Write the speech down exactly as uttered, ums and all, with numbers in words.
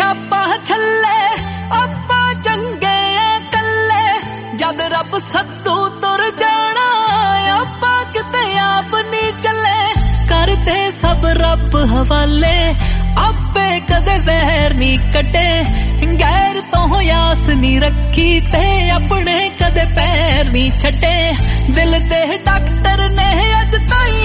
ਆਪਾਂ ਛੱਲੇ ਆਪਾਂ ਚੰਗੇ ਕੱਲੇ ਜਦ ਰੱਬ ਸੱਦੂ ਤੁਰ ਜਾਣਾ ਆਪਾਂ ਕਿਤੇ ਆਪ ਨਹੀਂ ਚੱਲੇ ਕਰਦੇ ਸਭ ਰੱਬ ਹਵਾਲੇ ਆਪੇ ਕਦੇ ਵੈਰ ਨਹੀਂ ਕੱਢੇ ਗੈਰ ਤੋਂ ਆਸ ਨਹੀਂ ਰੱਖੀ ਤੇ ਆਪਣੇ ਕਦੇ ਪੈਰ ਨਹੀਂ ਛੱਡੇ ਦਿਲ ਦੇ ਡਾਕਟਰ ਨੇ ਅੱਜ ਤਾਈਂ